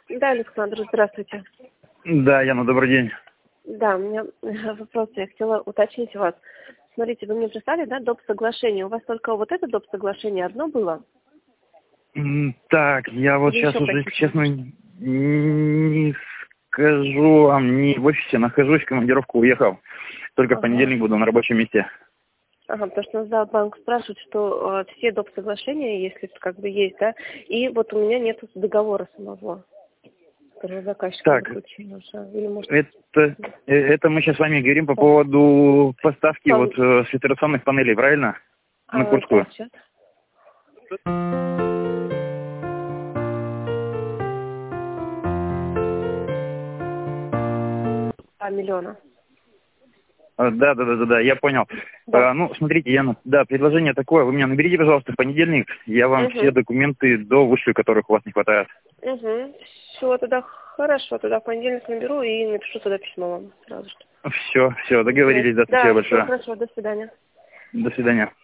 Да, Александр, здравствуйте. Да, Яна, добрый день. Да, у меня вопрос, я хотела уточнить у вас. Смотрите, вы мне прислали, да, доп. Соглашение. У вас только вот это доп. Соглашение одно было? Так, я вот Или сейчас еще уже, если какие-то честно, есть? не скажу, не в офисе нахожусь, в командировку уехал. Только в Ага. понедельник буду на рабочем месте. Ага, потому что нас Банк спрашивает, что все доп. Соглашения, если как бы есть, да, и вот у меня нет договора самого, который заказчиком Так, заключен уже. Или может... это мы сейчас с вами говорим по Да. поводу поставки вот с фильтрационных панелей, правильно? На Да, Курскую. сейчас. 2 миллиона. Да, я понял. Да. Ну, смотрите, Яна, да, предложение такое. Вы меня наберите, пожалуйста, в понедельник. Я вам все Угу. документы вышлю, которых у вас не хватает. Угу. Все, тогда хорошо, тогда в понедельник наберу и напишу тогда письмо вам сразу же. Все, договорились, да, спасибо Да, все большое. хорошо, до свидания. До свидания.